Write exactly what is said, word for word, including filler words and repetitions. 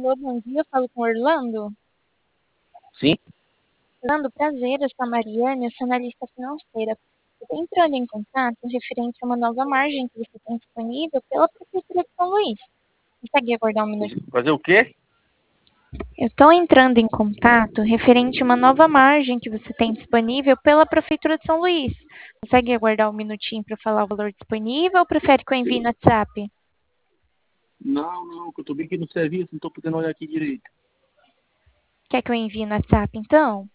Alô, bom dia, eu falo com o Orlando. Sim? Orlando, prazer, eu sou a Mariane, eu sou analista financeira. Eu estou entrando em contato referente a uma nova margem que você tem disponível pela Prefeitura de São Luís. Consegue aguardar um minuto? Fazer o quê? Eu estou entrando em contato referente a uma nova margem que você tem disponível pela Prefeitura de São Luís. Consegue aguardar um minutinho para falar o valor disponível ou prefere que eu envie no WhatsApp? Não, não, que eu tô bem aqui no serviço, não tô podendo olhar aqui direito. Quer que eu envie no WhatsApp, então?